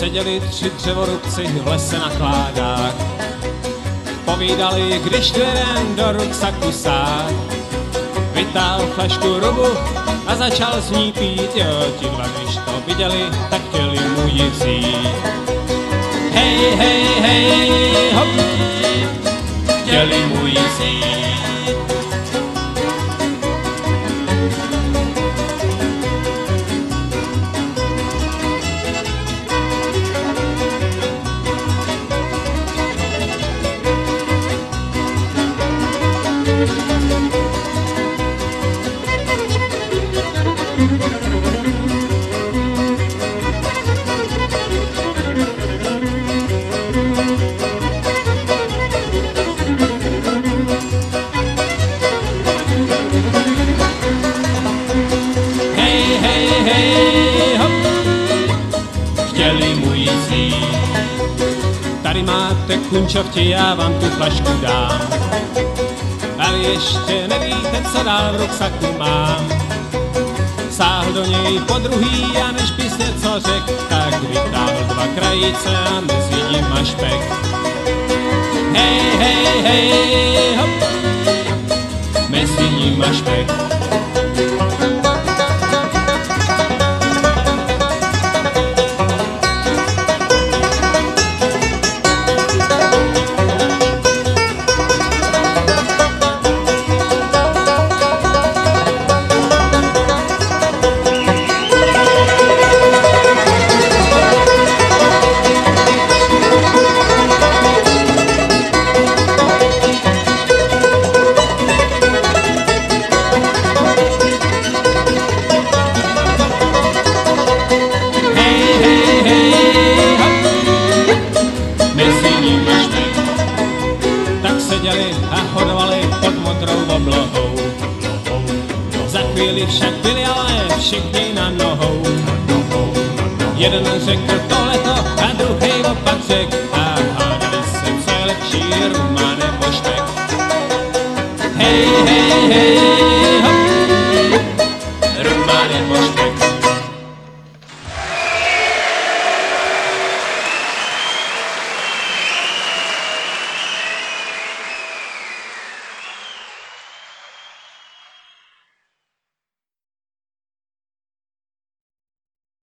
Seděli 3 dřevorubci v lese na kládách. Povídali, když tu jeden do ruksaku sáhl. Vytáhl flašku rubu a začal z ní pít. Jo, ti dva, když to viděli, tak chtěli mu ji vzít. Hej, hej, hej, hop, chtěli mu ji vzít. Tady máte kunčovti, já vám tu flašku dám. Ale ještě nevíte, co dál v ruksaku mám. Sáhl do něj podruhý a než bys něco řek, tak vytáhl 2 krajice a mezi nima špek. Hej, hej, hej, hop, mezi nima špek. A hodovali pod modrou oblohou. Za chvíli však byli ale všichni na nohou. Jeden řekl tohleto a druhej opak řek a hádali se, co je lepší, ruma nebo špek. Hej, hej, hej.